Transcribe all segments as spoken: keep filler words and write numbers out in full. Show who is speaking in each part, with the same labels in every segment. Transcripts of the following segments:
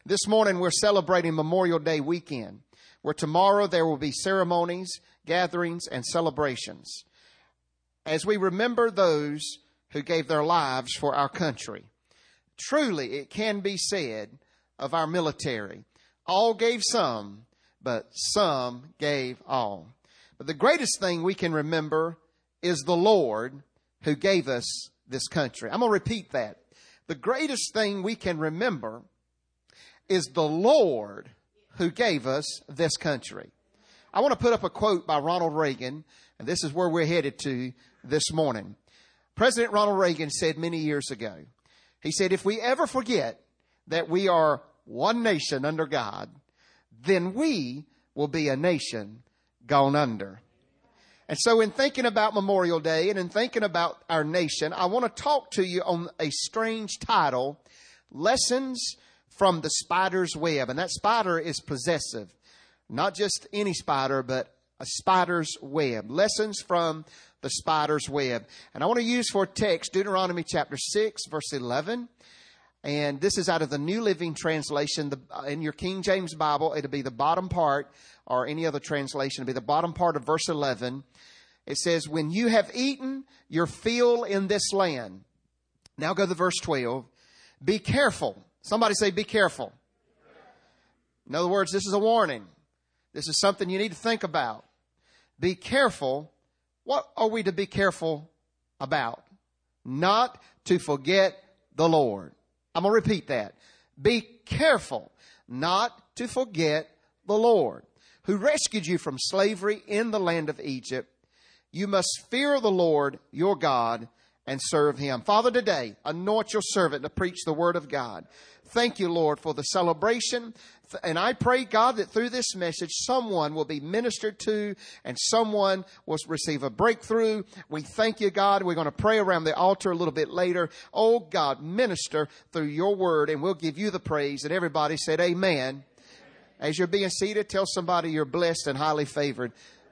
Speaker 1: This morning we're celebrating Memorial Day weekend, where tomorrow there will be ceremonies, gatherings, and celebrations as we remember those who gave their lives for our country. Truly, it can be said of our military, all gave some, but some gave all. But the greatest thing we can remember is the Lord who gave us this country. I'm going to repeat that. The greatest thing we can remember is the Lord who gave us this country. I want to put up a quote by Ronald Reagan, and this is where we're headed to this morning. President Ronald Reagan said many years ago, he said, if we ever forget that we are one nation under God, then we will be a nation gone under. And so in thinking about Memorial Day and in thinking about our nation, I want to talk to you on a strange title, Lessons from the Spider's Web. And that spider is possessive. Not just any spider, but a spider's web. Lessons from the spider's web. And I want to use for text Deuteronomy chapter six, verse eleven. And this is out of the New Living Translation. The, in your King James Bible, it'll be the bottom part, or any other translation, it'll be the bottom part of verse eleven. It says, when you have eaten your fill in this land. Now go to verse twelve. Be careful. Somebody say, be careful. In other words, this is a warning. This is something you need to think about. Be careful. What are we to be careful about? Not to forget the Lord. I'm going to repeat that. Be careful not to forget the Lord, who rescued you from slavery in the land of Egypt. You must fear the Lord your God and serve him. Father, today, anoint your servant to preach the word of God. Thank you, Lord, for the celebration. And I pray, God, that through this message, someone will be ministered to and someone will receive a breakthrough. We thank you, God. We're going to pray around the altar a little bit later. Oh, God, minister through your word, and we'll give you the praise. And everybody said amen. As you're being seated, tell somebody you're blessed and highly favored.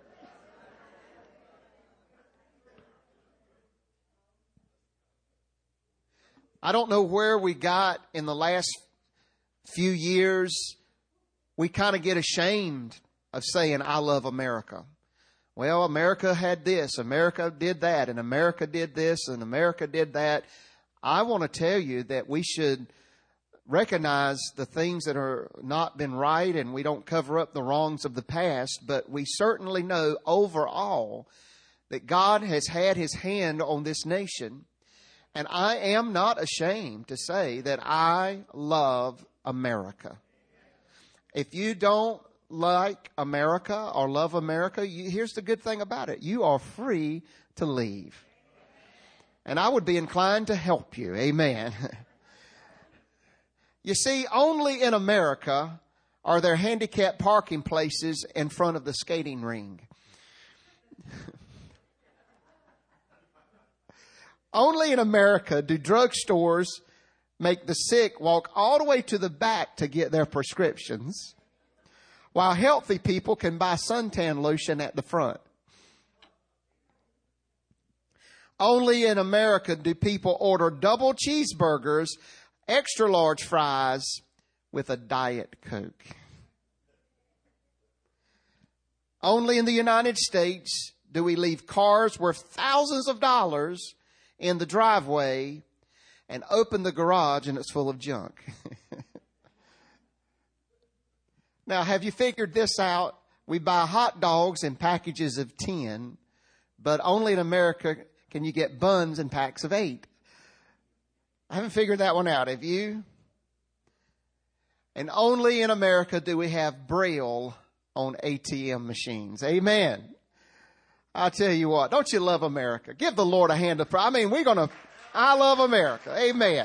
Speaker 1: I don't know where we got in the last few years. We kind of get ashamed of saying, I love America. Well, America had this, America did that, and America did this, and America did that. I want to tell you that we should recognize the things that are not been right, and we don't cover up the wrongs of the past, but we certainly know overall that God has had his hand on this nation. And I am not ashamed to say that I love America. If you don't like America or love America, you, here's the good thing about it. You are free to leave. And I would be inclined to help you. Amen. You see, only in America are there handicapped parking places in front of the skating ring. Only in America do drugstores make the sick walk all the way to the back to get their prescriptions, while healthy people can buy suntan lotion at the front. Only in America do people order double cheeseburgers, extra large fries with a Diet Coke. Only in the United States do we leave cars worth thousands of dollars in the driveway and open the garage and it's full of junk. Now, have you figured this out? We buy hot dogs in packages of ten, but only in America can you get buns in packs of eight. I haven't figured that one out. Have you? And only in America do we have Braille on A T M machines. Amen. I tell you what, don't you love America? Give the Lord a hand of praise. I mean, we're going to, I love America. Amen.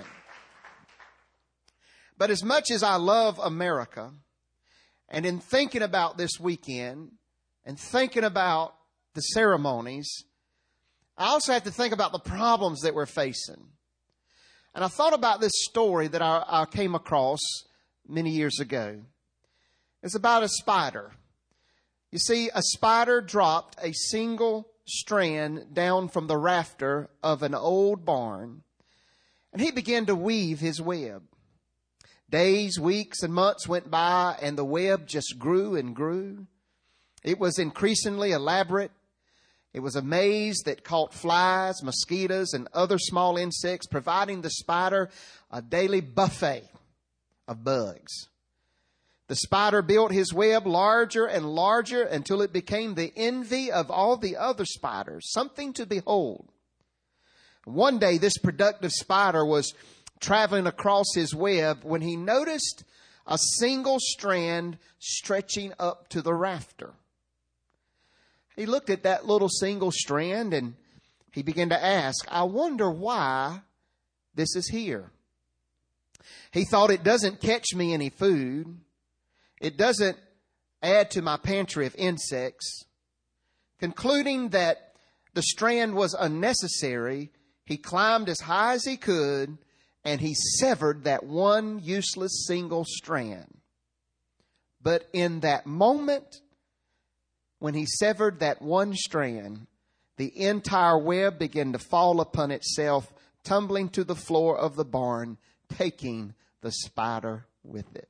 Speaker 1: But as much as I love America, and in thinking about this weekend, and thinking about the ceremonies, I also have to think about the problems that we're facing. And I thought about this story that I, I came across many years ago. It's about a spider. You see, a spider dropped a single strand down from the rafter of an old barn, and he began to weave his web. Days, weeks, and months went by, and the web just grew and grew. It was increasingly elaborate. It was a maze that caught flies, mosquitoes, and other small insects, providing the spider a daily buffet of bugs. The spider built his web larger and larger until it became the envy of all the other spiders, something to behold. One day, this productive spider was traveling across his web when he noticed a single strand stretching up to the rafter. He looked at that little single strand and he began to ask, I wonder why this is here. He thought, it doesn't catch me any food. It doesn't add to my pantry of insects. Concluding that the strand was unnecessary, he climbed as high as he could and he severed that one useless single strand. But in that moment, when he severed that one strand, the entire web began to fall upon itself, tumbling to the floor of the barn, taking the spider with it.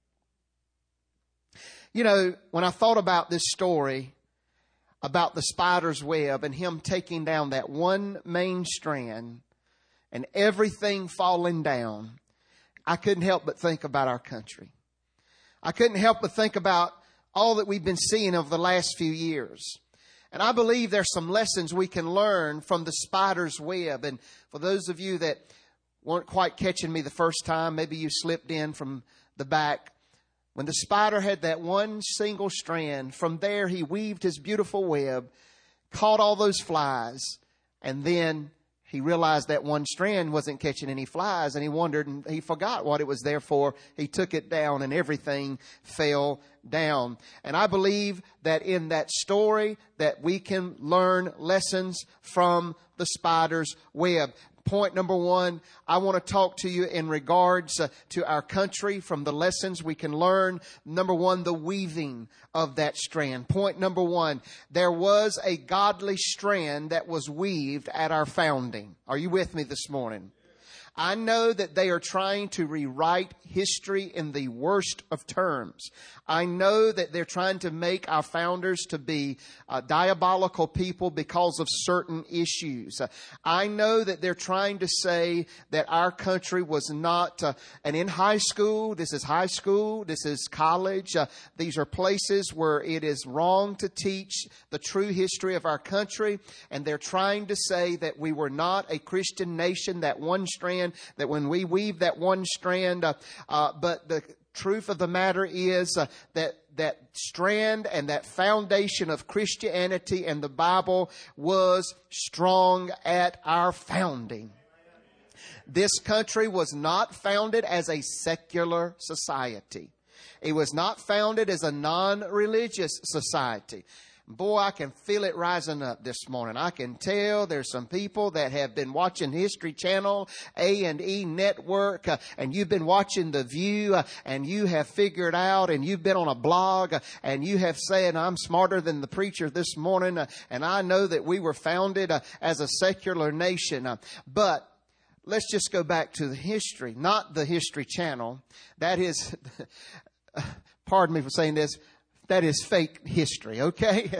Speaker 1: You know, when I thought about this story, about the spider's web and him taking down that one main strand and everything falling down, I couldn't help but think about our country. I couldn't help but think about all that we've been seeing over the last few years. And I believe there's some lessons we can learn from the spider's web. And for those of you that weren't quite catching me the first time, maybe you slipped in from the back. When the spider had that one single strand, from there he weaved his beautiful web, caught all those flies, and then he realized that one strand wasn't catching any flies, and he wondered, and he forgot what it was there for. He took it down, and everything fell down. And I believe that in that story that we can learn lessons from the spider's web. Point number one, I want to talk to you in regards uh, to our country from the lessons we can learn. Number one, the weaving of that strand. Point number one, there was a godly strand that was weaved at our founding. Are you with me this morning? I know that they are trying to rewrite history in the worst of terms. I know that they're trying to make our founders to be uh, diabolical people because of certain issues. Uh, I know that they're trying to say that our country was not, uh, and in high school, this is high school, this is college, uh, these are places where it is wrong to teach the true history of our country, and they're trying to say that we were not a Christian nation, that one strand, that when we weave that one strand, uh, uh, but the truth of the matter is uh, that that strand and that foundation of Christianity and the Bible was strong at our founding. This country was not founded as a secular society. It was not founded as a non-religious society. Boy, I can feel it rising up this morning. I can tell there's some people that have been watching History Channel, A and E Network, uh, and you've been watching The View, uh, and you have figured out, and you've been on a blog, uh, and you have said, I'm smarter than the preacher this morning, uh, and I know that we were founded uh, as a secular nation. Uh, but let's just go back to the history, not the History Channel. That is, pardon me for saying this, that is fake history, okay?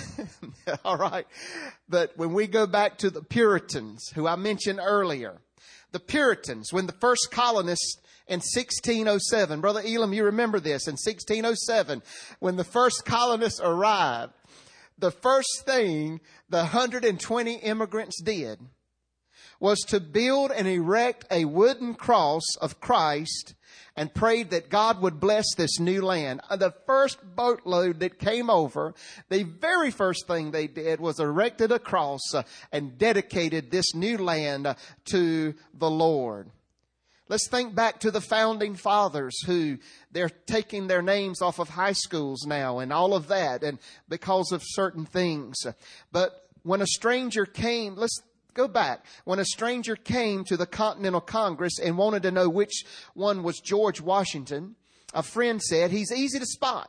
Speaker 1: All right. But when we go back to the Puritans, who I mentioned earlier, the Puritans, when the first colonists in sixteen oh seven, Brother Elam, you remember this, in sixteen oh seven, when the first colonists arrived, the first thing the one hundred twenty immigrants did was to build and erect a wooden cross of Christ and prayed that God would bless this new land. The first boatload that came over, the very first thing they did was erected a cross uh, and dedicated this new land uh, to the Lord. Let's think back to the founding fathers who they're taking their names off of high schools now and all of that, and because of certain things. But when a stranger came, let's Go back. When a stranger came to the Continental Congress and wanted to know which one was George Washington, a friend said, he's easy to spot.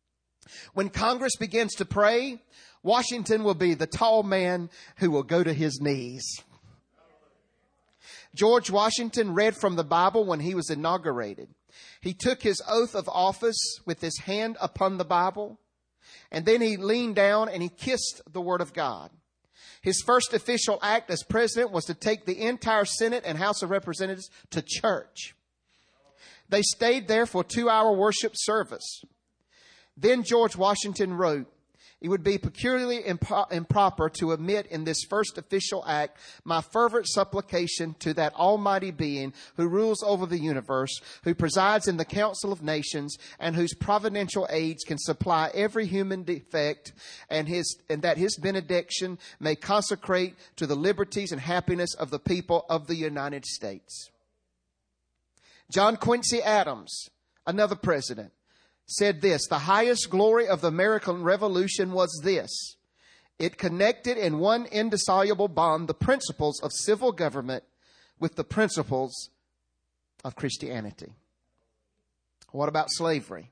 Speaker 1: When Congress begins to pray, Washington will be the tall man who will go to his knees. George Washington read from the Bible when he was inaugurated. He took his oath of office with his hand upon the Bible, and then he leaned down and he kissed the Word of God. His first official act as president was to take the entire Senate and House of Representatives to church. They stayed there for a two-hour worship service. Then George Washington wrote, "It would be peculiarly impo- improper to omit in this first official act my fervent supplication to that almighty being who rules over the universe, who presides in the council of nations, and whose providential aids can supply every human defect, and his and that his benediction may consecrate to the liberties and happiness of the people of the United States." John Quincy Adams, another president, said this: "The highest glory of the American Revolution was this: it connected in one indissoluble bond the principles of civil government with the principles of Christianity." What about slavery?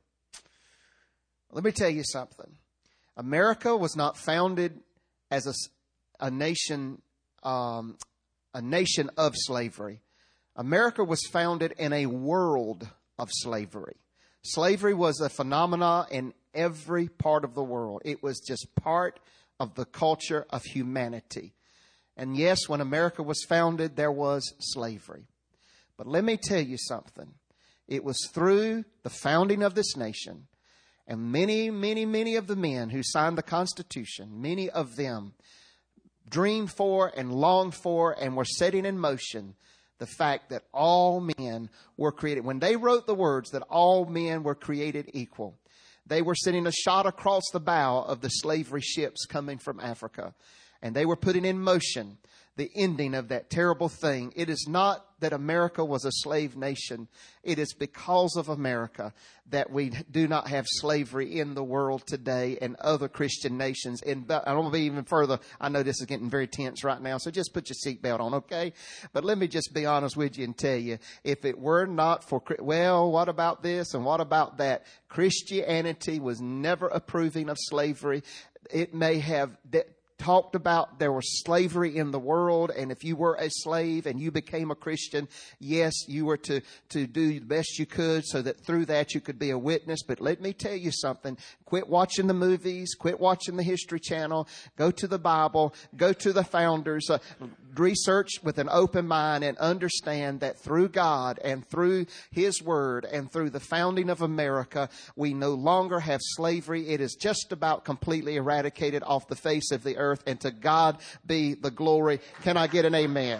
Speaker 1: Let me tell you something. America was not founded as a, a nation, um, a nation of slavery. America was founded in a world of slavery. Slavery was a phenomenon in every part of the world. It was just part of the culture of humanity. And yes, when America was founded, there was slavery. But let me tell you something. It was through the founding of this nation, and many, many, many of the men who signed the Constitution, many of them dreamed for and longed for and were setting in motion the fact that all men were created. When they wrote the words that all men were created equal, they were sending a shot across the bow of the slavery ships coming from Africa. And they were putting in motion the ending of that terrible thing. It is not that America was a slave nation. It is because of America that we do not have slavery in the world today and other Christian nations. And I don't want to be even further. I know this is getting very tense right now, so just put your seatbelt on, okay? But let me just be honest with you and tell you, if it were not for, well, what about this and what about that? Christianity was never approving of slavery. It may have talked about there was slavery in the world, and if you were a slave and you became a Christian, yes, you were to, to do the best you could so that through that you could be a witness. But let me tell you something. Quit watching the movies. Quit watching the History Channel. Go to the Bible. Go to the founders. Uh, research with an open mind and understand that through God and through His Word and through the founding of America, we no longer have slavery. It is just about completely eradicated off the face of the earth. And to God be the glory. Can I get an amen?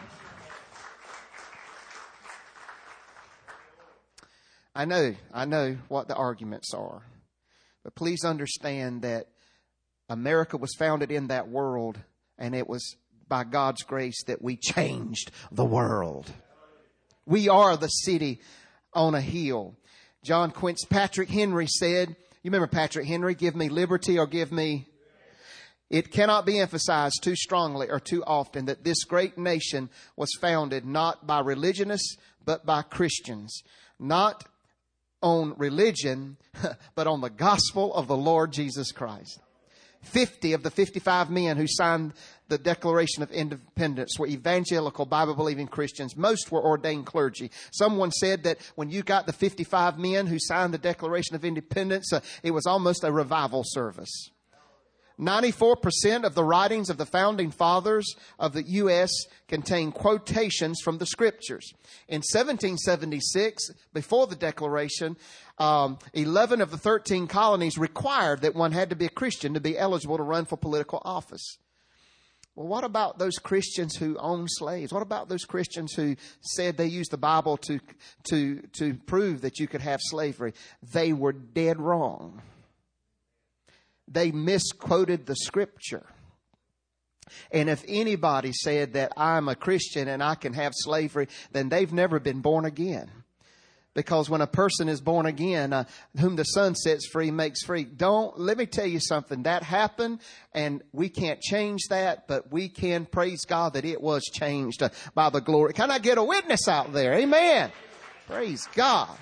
Speaker 1: I know, I know what the arguments are. But please understand that America was founded in that world, and it was by God's grace that we changed the world. We are the city on a hill. John Quincy, Patrick Henry said, you remember Patrick Henry, give me liberty or give me... It cannot be emphasized too strongly or too often that this great nation was founded not by religionists, but by Christians. Not on religion, but on the gospel of the Lord Jesus Christ. Fifty of the fifty-five men who signed the Declaration of Independence were evangelical, Bible-believing Christians. Most were ordained clergy. Someone said that when you got the fifty-five men who signed the Declaration of Independence, uh, it was almost a revival service. ninety-four percent of the writings of the founding fathers of the U S contain quotations from the scriptures. In seventeen seventy-six, before the Declaration, um, eleven of the thirteen colonies required that one had to be a Christian to be eligible to run for political office. Well, what about those Christians who owned slaves? What about those Christians who said they used the Bible to, to, to prove that you could have slavery? They were dead wrong. They misquoted the scripture. And if anybody said that I'm a Christian and I can have slavery, then they've never been born again. Because when a person is born again, uh, whom the Son sets free makes free. Don't, let me tell you something. That happened and we can't change that, but we can praise God that it was changed uh, by the glory. Can I get a witness out there? Amen. Praise God.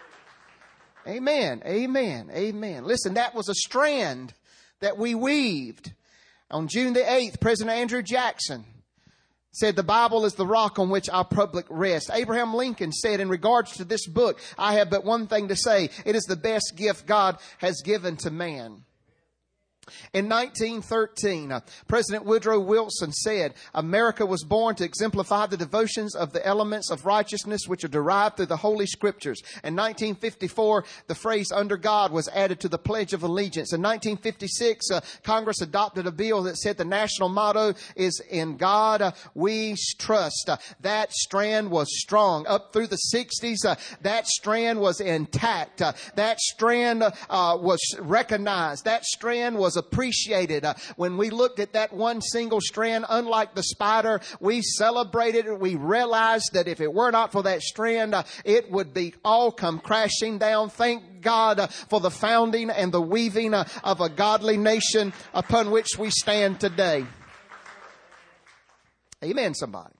Speaker 1: Amen. Amen. Amen. Listen, that was a strand that we weaved. On June the eighth, President Andrew Jackson said the Bible is the rock on which our public rests. Abraham Lincoln said in regards to this book, I have but one thing to say. It is the best gift God has given to man. In nineteen thirteen, uh, President Woodrow Wilson said, America was born to exemplify the devotions of the elements of righteousness which are derived through the Holy Scriptures. In nineteen fifty-four, the phrase under God was added to the Pledge of Allegiance. In nineteen fifty-six, uh, Congress adopted a bill that said the national motto is in God uh, we trust. Uh, that strand was strong. Up through the sixties, uh, that strand was intact. Uh, that strand uh, was recognized. That strand was appreciated. Uh, when we looked at that one single strand, unlike the spider, we celebrated it. We realized that if it were not for that strand, uh, it would be all come crashing down. Thank God uh, for the founding and the weaving uh, of a godly nation upon which we stand today. Amen, somebody.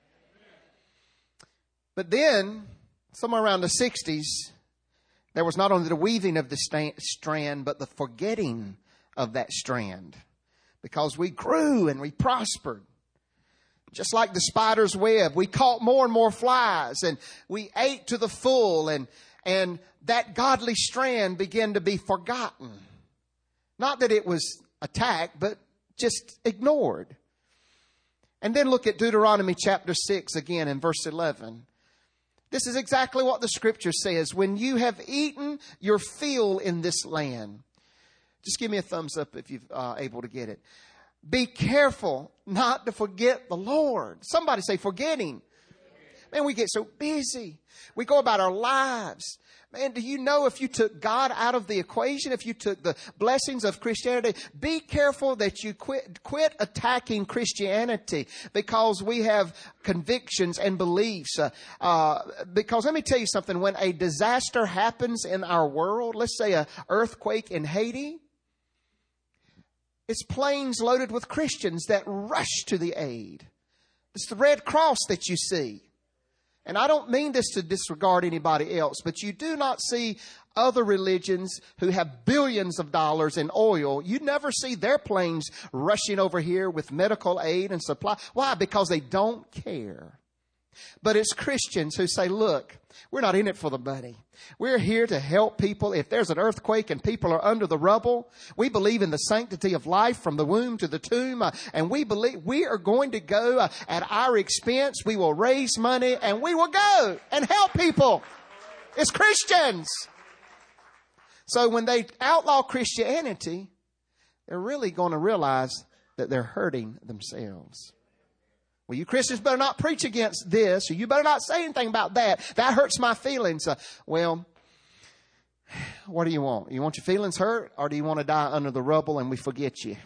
Speaker 1: But then, somewhere around the sixties, there was not only the weaving of the sta- strand, but the forgetting of that strand, because we grew and we prospered. Just like the spider's web, we caught more and more flies, and we ate to the full, and and that godly strand began to be forgotten. Not that it was attacked, but just ignored. And then look at Deuteronomy chapter six again in verse eleven. This is exactly what the scripture says. When you have eaten your fill in this land. Just give me a thumbs up if you're uh, able to get it. Be careful not to forget the Lord. Somebody say forgetting. Man, we get so busy. We go about our lives. Man, do you know if you took God out of the equation, if you took the blessings of Christianity, be careful that you quit, quit attacking Christianity because we have convictions and beliefs. Uh, uh, because let me tell you something, when a disaster happens in our world, let's say an earthquake in Haiti, it's planes loaded with Christians that rush to the aid. It's the Red Cross that you see. And I don't mean this to disregard anybody else, but you do not see other religions who have billions of dollars in oil. You never see their planes rushing over here with medical aid and supply. Why? Because they don't care. But it's Christians who say, look, we're not in it for the money. We're here to help people. If there's an earthquake and people are under the rubble, we believe in the sanctity of life from the womb to the tomb. Uh, and we believe we are going to go uh, at our expense. We will raise money and we will go and help people. It's Christians. So when they outlaw Christianity, they're really going to realize that they're hurting themselves. Well, you Christians better not preach against this, or you better not say anything about that. That hurts my feelings. Uh, well, what do you want? You want your feelings hurt, or do you want to die under the rubble and we forget you?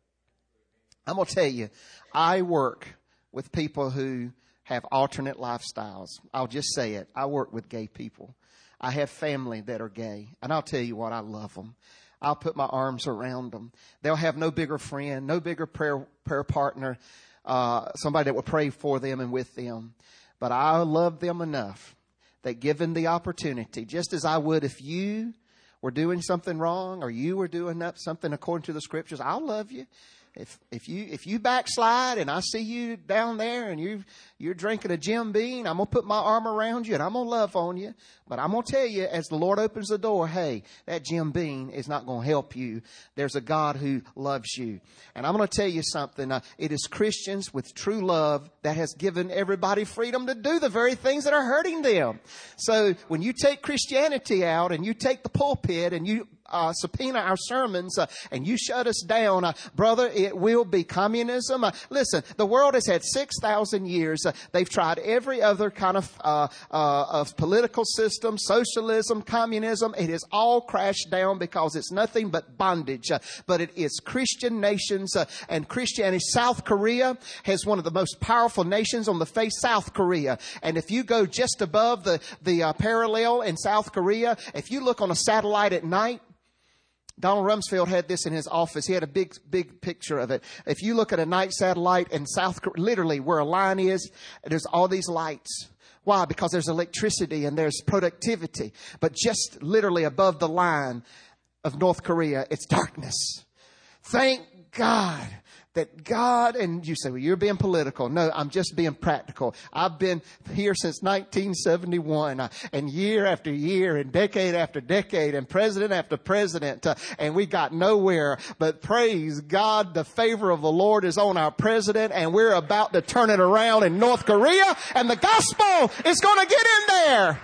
Speaker 1: I'm going to tell you, I work with people who have alternate lifestyles. I'll just say it. I work with gay people. I have family that are gay, and I'll tell you what, I love them. I'll put my arms around them. They'll have no bigger friend, no bigger prayer, prayer partner, Uh, somebody that will pray for them and with them. But I love them enough that given the opportunity, just as I would if you were doing something wrong or you were doing something according to the scriptures, I'll love you. If if you if you backslide and I see you down there and you you're drinking a Jim Beam, I'm gonna put my arm around you and I'm gonna love on you. But I'm gonna tell you, as the Lord opens the door, hey, that Jim Beam is not gonna help you. There's a God who loves you, and I'm gonna tell you something. Uh, it is Christians with true love that has given everybody freedom to do the very things that are hurting them. So when you take Christianity out and you take the pulpit and you Uh, subpoena our sermons uh, and you shut us down, uh, brother, it will be communism. Uh, listen, the world has had six thousand years. Uh, they've tried every other kind of uh, uh, of political system, socialism, communism. It has all crashed down because it's nothing but bondage. Uh, but it is Christian nations uh, and Christianity. South Korea has one of the most powerful nations on the face, South Korea. And if you go just above the, the uh, parallel in South Korea, if you look on a satellite at night, Donald Rumsfeld had this in his office. He had a big, big picture of it. If you look at a night satellite in South Korea, literally where a line is, there's all these lights. Why? Because there's electricity and there's productivity. But just literally above the line of North Korea, it's darkness. Thank God That God, and you say, well, you're being political. No, I'm just being practical. I've been here since nineteen seventy-one, uh, and year after year, and decade after decade, and president after president, uh, and we got nowhere. But praise God, the favor of the Lord is on our president, and we're about to turn it around in North Korea, and the gospel is going to get in there.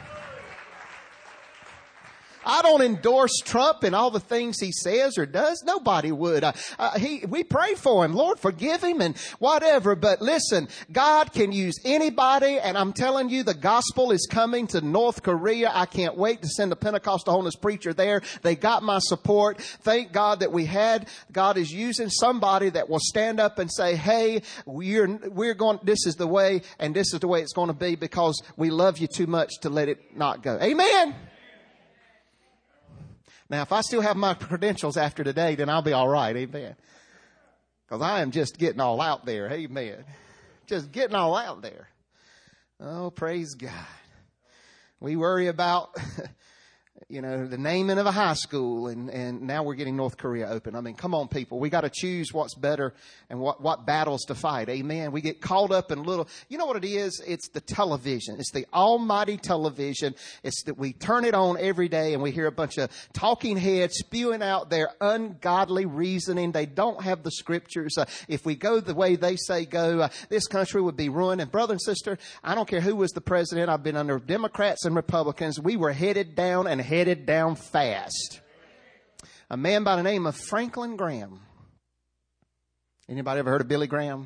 Speaker 1: I don't endorse Trump and all the things he says or does. Nobody would. Uh, uh, he, we pray for him. Lord, forgive him and whatever. But listen, God can use anybody. And I'm telling you, the gospel is coming to North Korea. I can't wait to send a Pentecostal holiness preacher there. They got my support. Thank God that we had. God is using somebody that will stand up and say, hey, we're, we're going, this is the way, and this is the way it's going to be, because we love you too much to let it not go. Amen. Now, if I still have my credentials after today, then I'll be all right. Amen. Because I am just getting all out there. Amen. Just getting all out there. Oh, praise God. We worry about, you know, the naming of a high school, and, and now we're getting North Korea open. I mean, come on, people. We got to choose what's better and what, what battles to fight. Amen. We get caught up in little, you know what it is? It's the television. It's the almighty television. It's that we turn it on every day and we hear a bunch of talking heads spewing out their ungodly reasoning. They don't have the scriptures. Uh, if we go the way they say go, uh, this country would be ruined. And brother and sister, I don't care who was the president. I've been under Democrats and Republicans. We were headed down and headed down fast. A man by the name of Franklin Graham. Anybody ever heard of Billy Graham?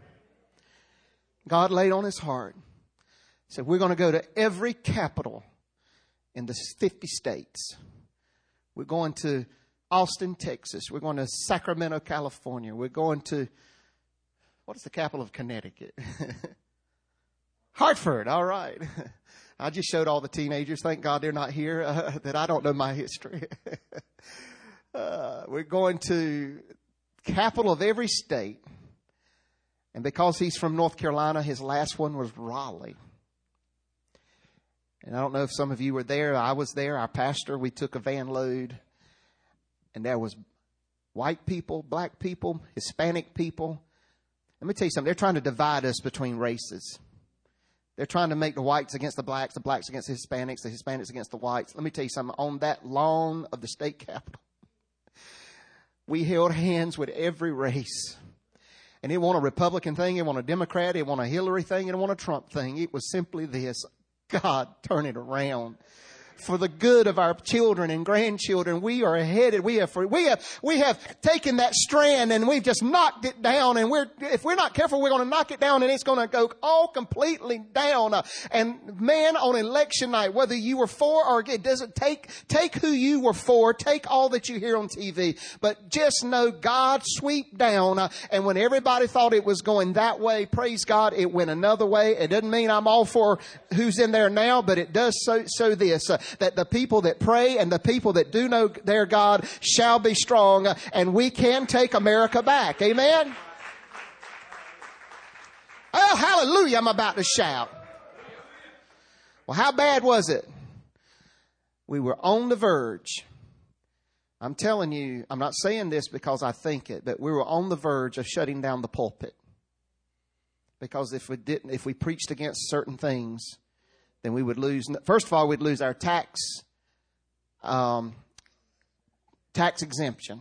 Speaker 1: God laid on his heart. Said, we're going to go to every capital in the fifty states. We're going to Austin, Texas. We're going to Sacramento, California. We're going to, what is the capital of Connecticut? Hartford. All right. I just showed all the teenagers, thank God they're not here, uh, that I don't know my history. uh, we're going to capital of every state. And because he's from North Carolina, his last one was Raleigh. And I don't know if some of you were there. I was there. Our pastor, we took a van load. And there was white people, black people, Hispanic people. Let me tell you something. They're trying to divide us between races. They're trying to make the whites against the blacks, the blacks against the Hispanics, the Hispanics against the whites. Let me tell you something. On that lawn of the state capitol, we held hands with every race. And it wasn't a Republican thing. It wasn't a Democrat. It wasn't a Hillary thing. It wasn't a Trump thing. It was simply this. God, turn it around. For the good of our children and grandchildren, we are headed. We have, we have, we have taken that strand and we've just knocked it down. And we're, if we're not careful, we're going to knock it down and it's going to go all completely down. Uh, and man, on election night, whether you were for or against, it doesn't take, take who you were for, take all that you hear on T V, but just know God sweep down. Uh, and when everybody thought it was going that way, praise God, it went another way. It doesn't mean I'm all for who's in there now, but it does so, so this. Uh, that the people that pray and the people that do know their God shall be strong, and we can take America back. Amen? Oh, hallelujah, I'm about to shout. Well, how bad was it? We were on the verge. I'm telling you, I'm not saying this because I think it, but we were on the verge of shutting down the pulpit. Because if we didn't, if we preached against certain things, then we would lose, first of all, we'd lose our tax, um, tax exemption.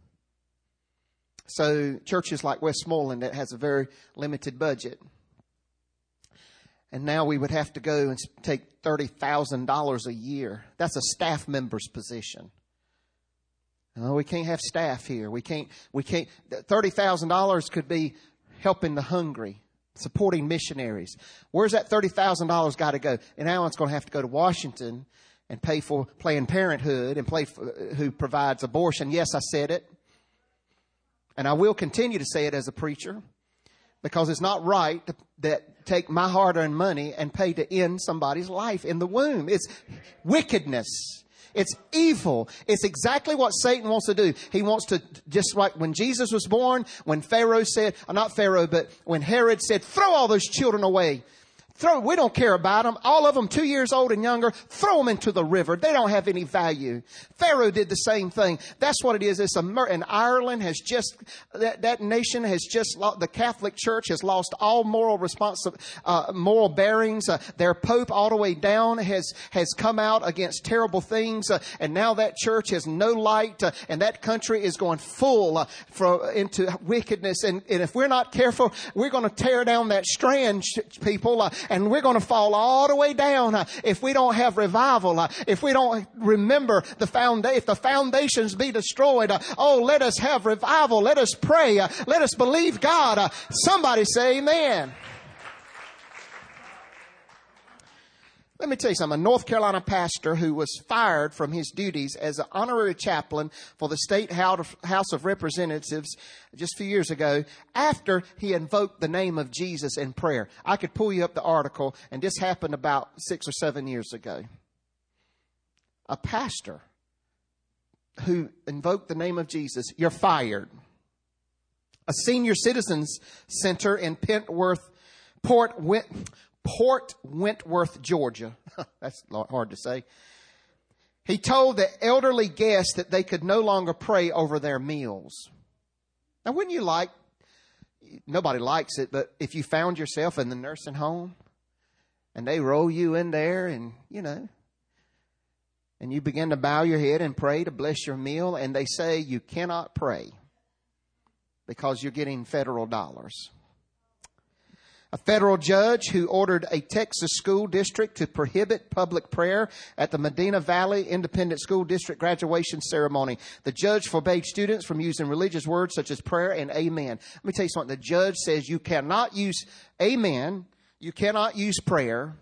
Speaker 1: So churches like Westmoreland that has a very limited budget. And now we would have to go and take thirty thousand dollars a year. That's a staff member's position. No, we can't have staff here. We can't, we can't, thirty thousand dollars could be helping the hungry. Supporting missionaries. Where's that thirty thousand dollars got to go? And now it's going to have to go to Washington and pay for Planned Parenthood and pay for, who provides abortion. Yes, I said it. And I will continue to say it as a preacher, because it's not right to, that take my hard-earned money and pay to end somebody's life in the womb. It's wickedness. It's evil. It's exactly what Satan wants to do. He wants to, just like when Jesus was born, when Pharaoh said, not Pharaoh, but when Herod said, throw all those children away. Throw, we don't care about them. All of them two years old and younger, throw them into the river. They don't have any value. Pharaoh did the same thing. That's what it is. It's a mur- and Ireland has just, that, that nation has just, the Catholic Church has lost all moral responsi- uh, moral bearings. Uh, their Pope all the way down has, has come out against terrible things. Uh, and now that church has no light. Uh, and that country is going full uh, for, into wickedness. And, and if we're not careful, we're going to tear down that strand, people. Uh, And we're going to fall all the way down uh, if we don't have revival, uh, if we don't remember the foundation, if the foundations be destroyed. Uh, oh, let us have revival. Let us pray. Uh, let us believe God. Uh, somebody say amen. Let me tell you something. A North Carolina pastor who was fired from his duties as an honorary chaplain for the State House of Representatives just a few years ago after he invoked the name of Jesus in prayer. I could pull you up the article, and this happened about six or seven years ago. A pastor who invoked the name of Jesus, you're fired. A senior citizens center in Pentworth, Port Went. Port Wentworth, Georgia. That's hard to say. He told the elderly guests that they could no longer pray over their meals. Now, wouldn't you like, nobody likes it, but if you found yourself in the nursing home and they roll you in there and, you know, and you begin to bow your head and pray to bless your meal, and they say you cannot pray because you're getting federal dollars. A federal judge who ordered a Texas school district to prohibit public prayer at the Medina Valley Independent School District graduation ceremony. The judge forbade students from using religious words such as prayer and amen. Let me tell you something. The judge says you cannot use amen. You cannot use prayer.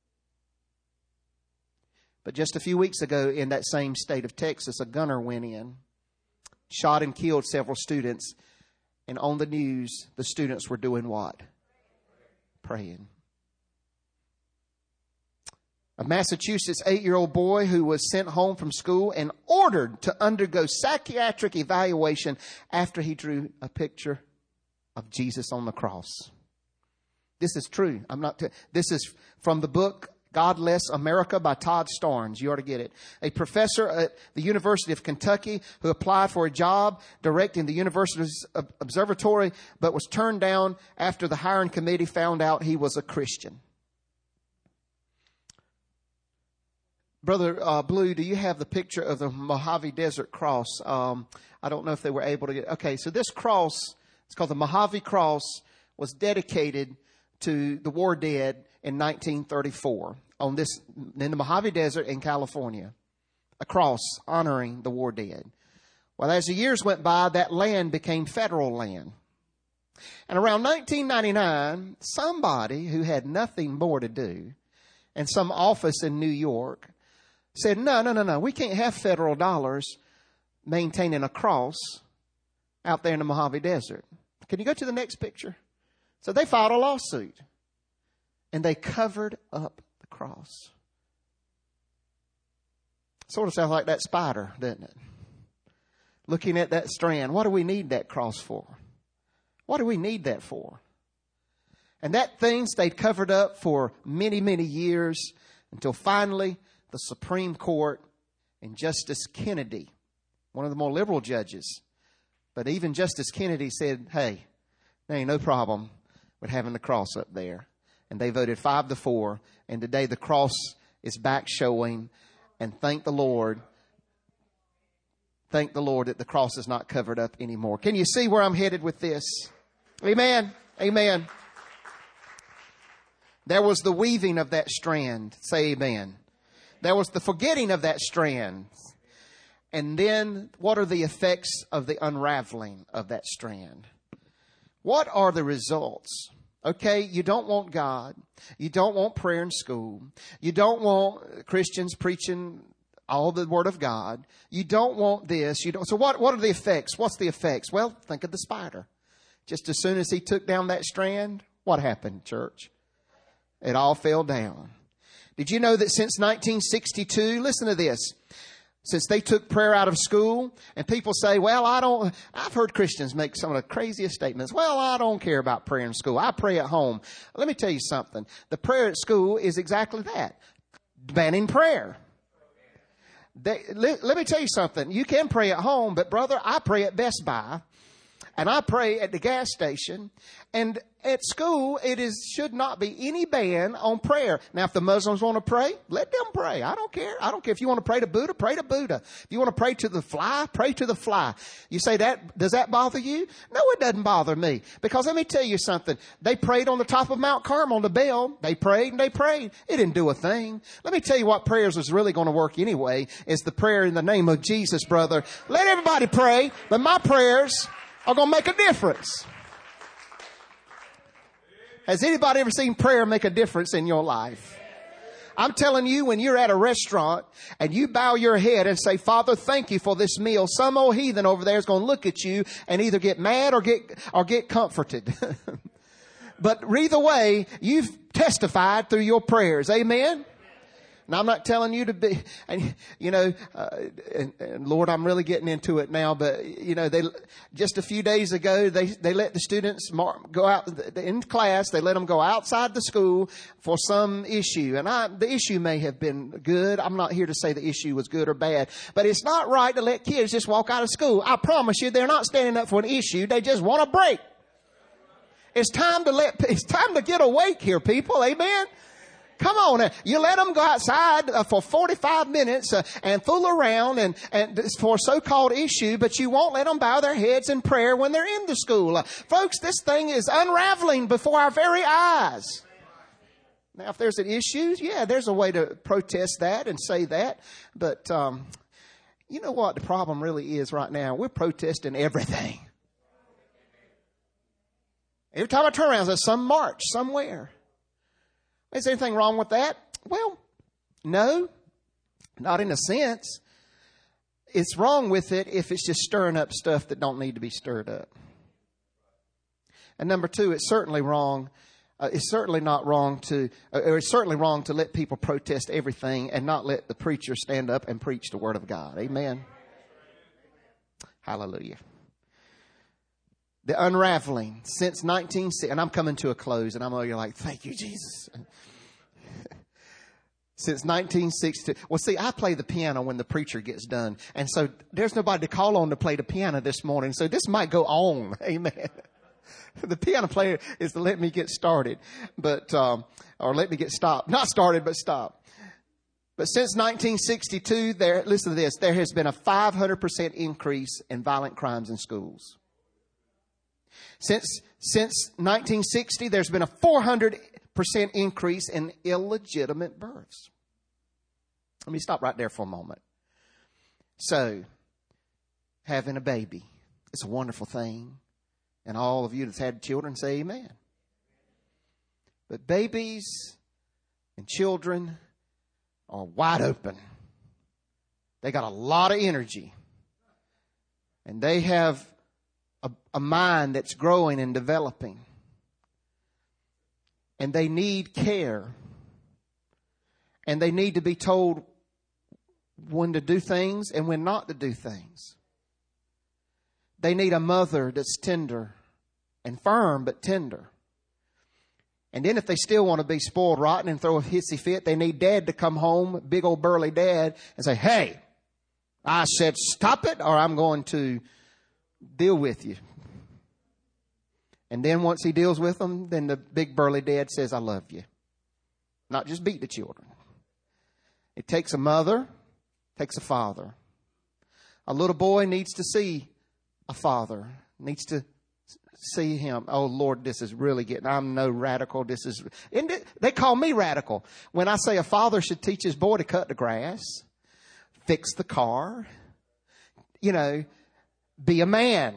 Speaker 1: But just a few weeks ago in that same state of Texas, a gunner went in, shot and killed several students. And on the news, the students were doing what? Praying. A Massachusetts eight-year-old boy who was sent home from school and ordered to undergo psychiatric evaluation after he drew a picture of Jesus on the cross. This is true. I'm not. T- this is from the book Godless America by Todd Starnes. You ought to get it. A professor at the University of Kentucky who applied for a job directing the university's observatory, but was turned down after the hiring committee found out he was a Christian. Brother uh, Blue, do you have the picture of the Mojave Desert Cross? Um, I don't know if they were able to get. Okay, so this cross, it's called the Mojave Cross, was dedicated to the war dead in nineteen thirty-four on this in the Mojave Desert in California, a cross honoring the war dead. Well, as the years went by, that land became federal land. And around nineteen ninety-nine, somebody who had nothing more to do in some office in New York said, no, no, no, no, we can't have federal dollars maintaining a cross out there in the Mojave Desert. Can you go to the next picture? So they filed a lawsuit. And they covered up the cross. Sort of sounds like that spider, doesn't it? Looking at that strand. What do we need that cross for? What do we need that for? And that thing stayed covered up for many, many years until finally the Supreme Court and Justice Kennedy, one of the more liberal judges, but even Justice Kennedy said, hey, there ain't no problem with having the cross up there. And they voted five to four. And today the cross is back showing. And thank the Lord. Thank the Lord that the cross is not covered up anymore. Can you see where I'm headed with this? Amen. Amen. There was the weaving of that strand. Say amen. There was the forgetting of that strand. And then what are the effects of the unraveling of that strand? What are the results? Okay, you don't want God. You don't want prayer in school. You don't want Christians preaching all the Word of God. You don't want this. You don't. So what, what are the effects? What's the effects? Well, think of the spider. Just as soon as he took down that strand, what happened, church? It all fell down. Did you know that since nineteen sixty-two, listen to this, Since they took prayer out of school, and people say, well, I don't, I've heard Christians make some of the craziest statements. Well, I don't care about prayer in school. I pray at home. Let me tell you something. The prayer at school is exactly that. Banning prayer. They, let, let me tell you something. You can pray at home, but brother, I pray at Best Buy. And I pray at the gas station. And at school, it is should not be any ban on prayer. Now, if the Muslims want to pray, let them pray. I don't care. I don't care. If you want to pray to Buddha, pray to Buddha. If you want to pray to the fly, pray to the fly. You say that, does that bother you? No, it doesn't bother me. Because let me tell you something. They prayed on the top of Mount Carmel, the bell. They prayed and they prayed. It didn't do a thing. Let me tell you what prayers was really going to work anyway, is the prayer in the name of Jesus, brother. Let everybody pray, but my prayers are going to make a difference. Has anybody ever seen prayer make a difference in your life? I'm telling you, when you're at a restaurant and you bow your head and say, Father, thank you for this meal, some old heathen over there is going to look at you and either get mad or get, or get comforted. But either way, you've testified through your prayers. Amen. Now, I'm not telling you to be, and you know, uh, and, and Lord, I'm really getting into it now, but you know, they, just a few days ago, they, they let the students mark, go out in class. They let them go outside the school for some issue. And I, the issue may have been good. I'm not here to say the issue was good or bad, but it's not right to let kids just walk out of school. I promise you, they're not standing up for an issue. They just want a break. It's time to let, it's time to get awake here, people. Amen. Come on. You let them go outside uh, for forty-five minutes uh, and fool around and, and for a so-called issue, but you won't let them bow their heads in prayer when they're in the school. Uh, folks, this thing is unraveling before our very eyes. Now, if there's an issue, yeah, there's a way to protest that and say that. But um, you know what the problem really is right now? We're protesting everything. Every time I turn around, there's some march somewhere. Is there anything wrong with that? Well, no, not in a sense. It's wrong with it if it's just stirring up stuff that don't need to be stirred up. And number two, it's certainly wrong. Uh, it's certainly not wrong to, uh, or it's certainly wrong to let people protest everything and not let the preacher stand up and preach the Word of God. Amen. Hallelujah. The unraveling since nineteen sixty, and I'm coming to a close, and I'm you're like, thank you, Jesus. Since nineteen sixty. Well, see, I play the piano when the preacher gets done, and so there's nobody to call on to play the piano this morning, so this might go on. Amen. The piano player is to let me get started, but um, or let me get stopped. Not started, but stopped. But since nineteen sixty-two, there, listen to this, there has been a five hundred percent increase in violent crimes in schools. Since, since nineteen sixty, there's been a four hundred percent increase in illegitimate births. Let me stop right there for a moment. So, having a baby, it's a wonderful thing. And all of you that's had children say amen. But babies and children are wide open. They got a lot of energy. And they have a, a mind that's growing and developing. And they need care. And they need to be told when to do things and when not to do things. They need a mother that's tender and firm but tender. And then if they still want to be spoiled rotten and throw a hissy fit, they need dad to come home, big old burly dad, and say, hey, I said stop it or I'm going to deal with you. And then once he deals with them, then the big burly dad says, I love you. Not just beat the children. It takes a mother, takes a father. A little boy needs to see a father, needs to see him. Oh, Lord, this is really getting, I'm no radical. This is, and they call me radical. When I say a father should teach his boy to cut the grass, fix the car, you know, be a man.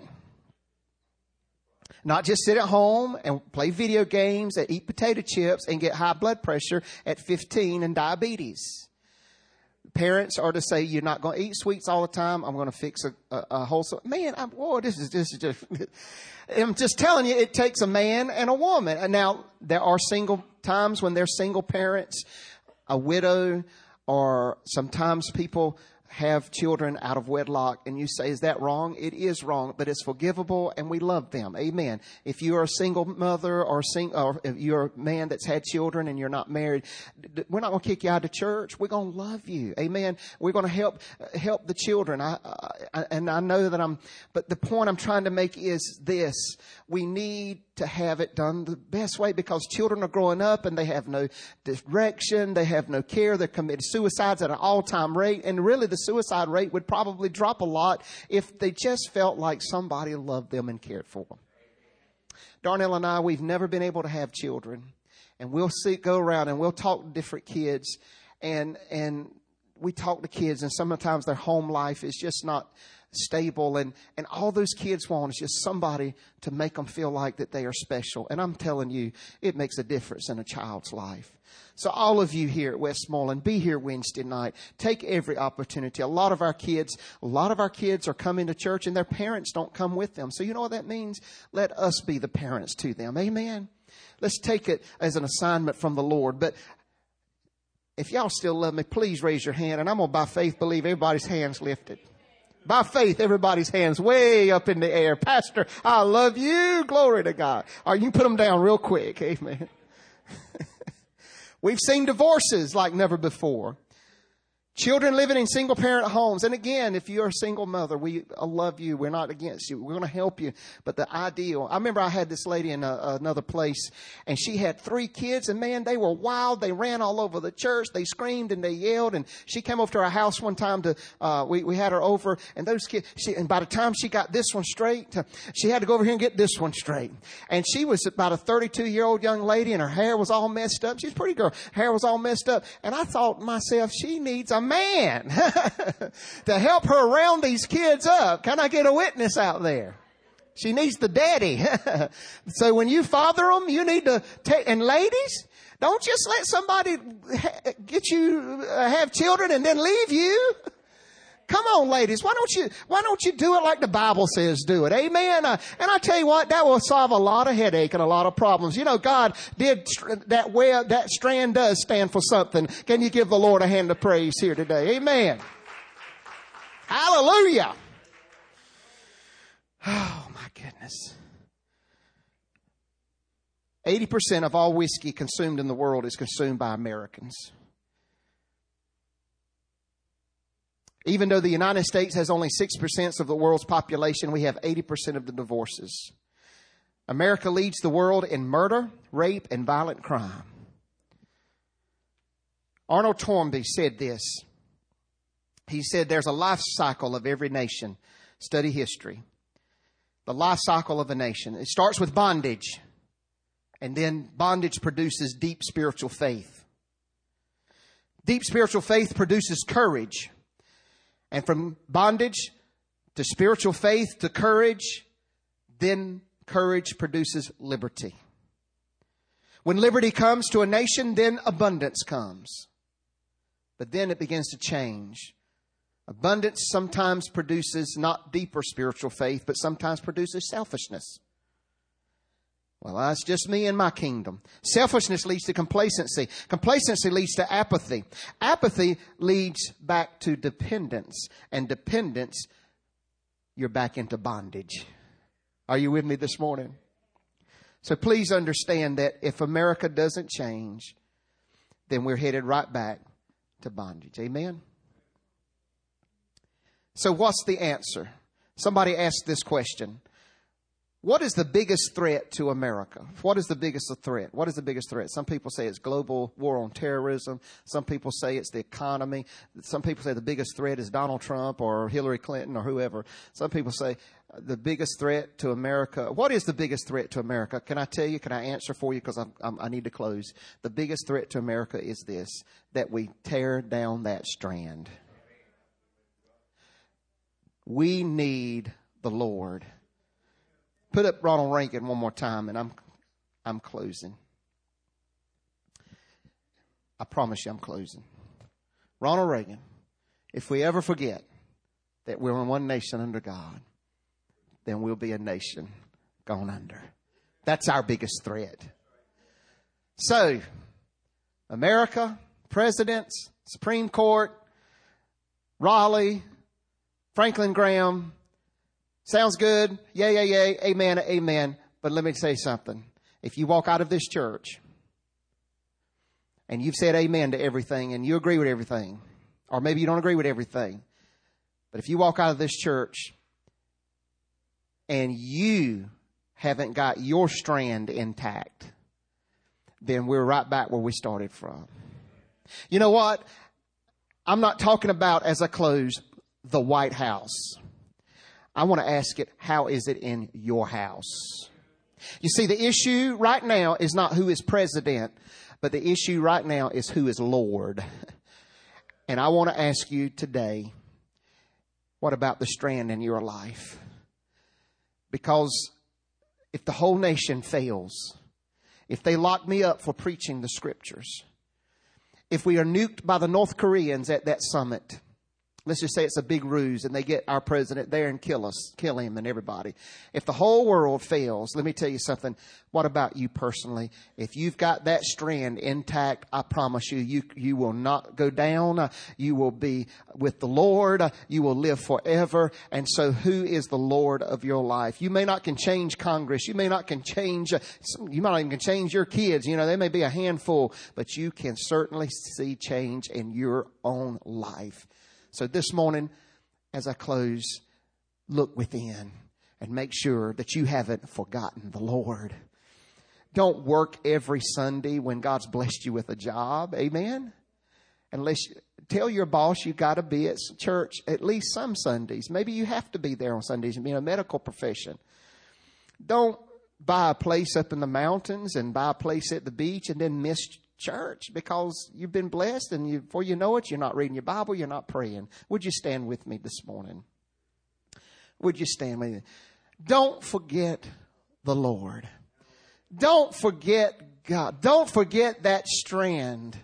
Speaker 1: Not just sit at home and play video games and eat potato chips and get high blood pressure at fifteen and diabetes. Parents are to say, you're not going to eat sweets all the time. I'm going to fix a, a, a wholesome. Man, I'm, whoa, this is, this is just, I'm just telling you, it takes a man and a woman. And now, there are single times when they're single parents, a widow, or sometimes people have children out of wedlock, and you say, is that wrong? It is wrong, but it's forgivable, and we love them. Amen. If you are a single mother or, sing, or if you're a man that's had children and you're not married, we're not going to kick you out of church. We're going to love you. Amen. We're going to help help the children. I, I, and I know that I'm, but the point I'm trying to make is this. We need to have it done the best way, because children are growing up and they have no direction. They have no care. They're committing suicides at an all-time rate. And really the suicide rate would probably drop a lot if they just felt like somebody loved them and cared for them. Darnell and I, we've never been able to have children. And we'll see, go around and we'll talk to different kids. And, and we talk to kids, and sometimes their home life is just not stable, and and all those kids want is just somebody to make them feel like that they are special. And I'm telling you, it makes a difference in a child's life. So all of you here at Westmoreland, be here Wednesday night. Take every opportunity. A lot of our kids, a lot of our kids are coming to church and their parents don't come with them. So you know what that means? Let us be the parents to them. Amen. Let's take it as an assignment from the Lord. But if y'all still love me, please raise your hand, and I'm going to by faith believe everybody's hands lifted. By faith, everybody's hands way up in the air. Pastor, I love you. Glory to God. All right, you can put them down real quick. Amen. We've seen divorces like never before. Children living in single-parent homes. And again, if you're a single mother, we love you. We're not against you. We're going to help you. But the ideal, I remember I had this lady in a, another place, and she had three kids, and man, they were wild. They ran all over the church. They screamed and they yelled. And she came over to our house one time to, uh, we, we had her over, and those kids, she, and by the time she got this one straight, she had to go over here and get this one straight. And she was about a thirty-two year old young lady, and her hair was all messed up. She's a pretty girl. Hair was all messed up. And I thought to myself, she needs a man to help her round these kids up. Can I get a witness out there? She needs the daddy. So when you father them, you need to take, and ladies, don't just let somebody ha- get you uh, have children and then leave you. Come on, ladies. Why don't you, why don't you do it like the Bible says do it? Amen. Uh, and I tell you what, that will solve a lot of headache and a lot of problems. You know, God did that web, that strand does stand for something. Can you give the Lord a hand of praise here today? Amen. Hallelujah. Oh my goodness. eighty percent of all whiskey consumed in the world is consumed by Americans. Even though the United States has only six percent of the world's population, we have eighty percent of the divorces. America leads the world in murder, rape, and violent crime. Arnold Toynbee said this. He said, there's a life cycle of every nation. Study history. The life cycle of a nation. It starts with bondage. And then bondage produces deep spiritual faith. Deep spiritual faith produces courage. And from bondage to spiritual faith to courage, then courage produces liberty. When liberty comes to a nation, then abundance comes. But then it begins to change. Abundance sometimes produces not deeper spiritual faith, but sometimes produces selfishness. Well, that's just me and my kingdom. Selfishness leads to complacency. Complacency leads to apathy. Apathy leads back to dependence. And dependence, you're back into bondage. Are you with me this morning? So please understand that if America doesn't change, then we're headed right back to bondage. Amen? So what's the answer? Somebody asked this question. What is the biggest threat to America? What is the biggest threat? What is the biggest threat? Some people say it's global war on terrorism. Some people say it's the economy. Some people say the biggest threat is Donald Trump or Hillary Clinton or whoever. Some people say the biggest threat to America. What is the biggest threat to America? Can I tell you? Can I answer for you? Because I'm, I'm, I need to close. The biggest threat to America is this, that we tear down that strand. We need the Lord. Put up Ronald Reagan one more time, and I'm I'm closing. I promise you I'm closing. Ronald Reagan, if we ever forget that we're in one nation under God, then we'll be a nation gone under. That's our biggest threat. So, America, presidents, Supreme Court, Raleigh, Franklin Graham. Sounds good. Yay, yay, yay. Amen, amen. But let me say something. If you walk out of this church and you've said amen to everything and you agree with everything, or maybe you don't agree with everything, but if you walk out of this church and you haven't got your strand intact, then we're right back where we started from. You know what? I'm not talking about, as I close, the White House. I want to ask it, how is it in your house? You see, the issue right now is not who is president, but the issue right now is who is Lord. And I want to ask you today, what about the strand in your life? Because if the whole nation fails, if they lock me up for preaching the scriptures, if we are nuked by the North Koreans at that summit, let's just say it's a big ruse and they get our president there and kill us, kill him and everybody. If the whole world fails, let me tell you something. What about you personally? If you've got that strand intact, I promise you, you, you will not go down. You will be with the Lord. You will live forever. And so who is the Lord of your life? You may not can change Congress. You may not can change, you might not even can change your kids. You know, they may be a handful, but you can certainly see change in your own life. So this morning, as I close, look within and make sure that you haven't forgotten the Lord. Don't work every Sunday when God's blessed you with a job. Amen. Unless you tell your boss you got to be at church at least some Sundays. Maybe you have to be there on Sundays and be in a medical profession. Don't buy a place up in the mountains and buy a place at the beach and then miss church because you've been blessed and you, before you know it, you're not reading your Bible, you're not praying. Would you stand with me this morning? Would you stand with me? Don't forget the Lord. Don't forget God. Don't forget that strand.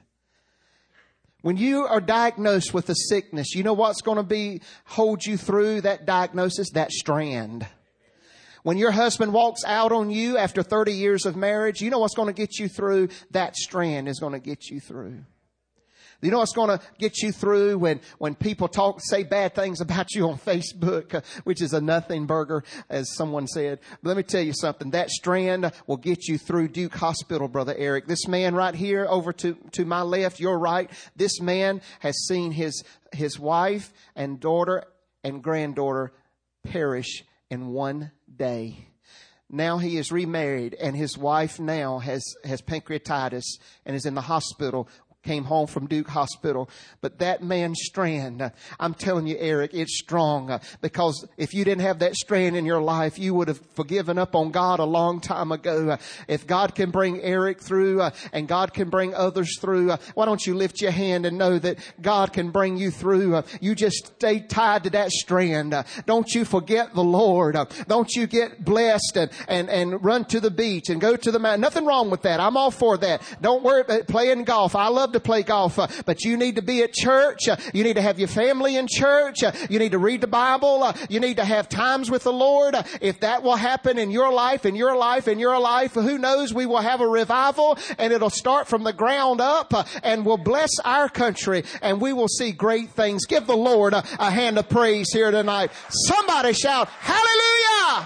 Speaker 1: When you are diagnosed with a sickness, you know what's going to be hold you through that diagnosis? That strand. When your husband walks out on you after thirty years of marriage, you know what's going to get you through? That strand is going to get you through. You know what's going to get you through when, when people talk, say bad things about you on Facebook, uh, which is a nothing burger, as someone said. But let me tell you something. That strand will get you through Duke Hospital, Brother Eric. This man right here over to, to my left, your right, this man has seen his, his wife and daughter and granddaughter perish in one day. Now he is remarried and his wife now has, has pancreatitis and is in the hospital. Came home from Duke Hospital. But that man's strand, I'm telling you, Eric, it's strong. Because if you didn't have that strand in your life, you would have forgiven up on God a long time ago. If God can bring Eric through and God can bring others through, why don't you lift your hand and know that God can bring you through? You just stay tied to that strand. Don't you forget the Lord. Don't you get blessed and, and, and run to the beach and go to the mountain. Nothing wrong with that. I'm all for that. Don't worry about playing golf. I love to play golf, uh, but you need to be at church. Uh, you need to have your family in church. Uh, you need to read the Bible. Uh, you need to have times with the Lord. Uh, if that will happen in your life, in your life, in your life, who knows, we will have a revival and it'll start from the ground up uh, and will bless our country and we will see great things. Give the Lord a, a hand of praise here tonight. Somebody shout, hallelujah!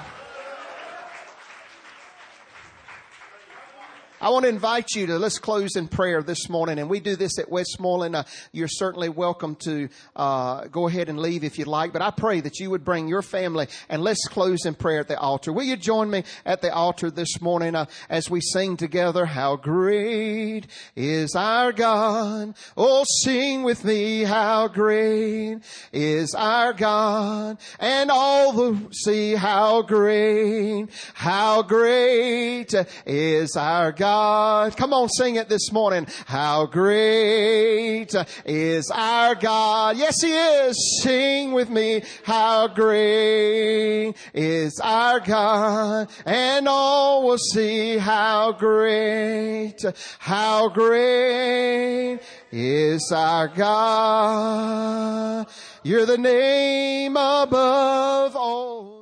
Speaker 1: I want to invite you to, let's close in prayer this morning. And we do this at Westmoreland. Uh, you're certainly welcome to uh, go ahead and leave if you'd like. But I pray that you would bring your family and let's close in prayer at the altar. Will you join me at the altar this morning uh, as we sing together? How great is our God. Oh, sing with me. How great is our God. And all will see how great, how great is our God. God. Come on, sing it this morning. How great is our God. Yes, He is. Sing with me. How great is our God. And all will see how great, how great is our God. You're the name above all.